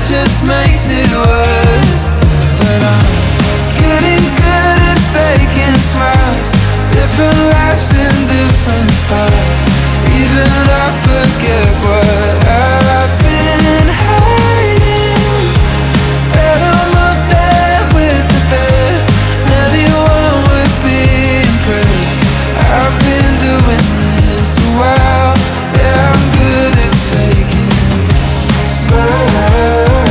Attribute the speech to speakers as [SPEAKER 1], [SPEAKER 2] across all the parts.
[SPEAKER 1] just makes it worse. But I'm getting good at faking smiles, different lives and different styles. Even I forget what I've been hiding. And I'm up there with the best, anyone would be impressed. I've been doing this a while, yeah, I'm good at faking smiles.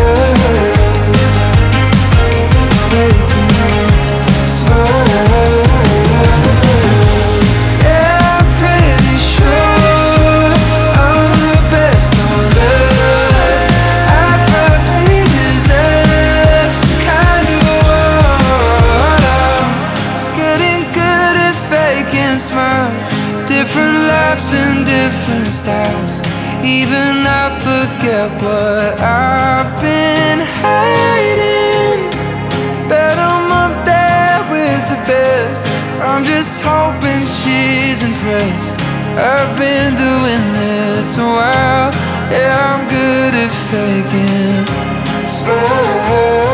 [SPEAKER 1] Faking smiles. Yeah, I'm pretty sure I'm the best on earth. I probably deserve some kind of award. I'm getting good at faking smiles, different laughs and different styles. Even I forget what I've been hiding. Bet I'm up there with the best, I'm just hoping she's impressed. I've been doing this a while, yeah, I'm good at faking smiles.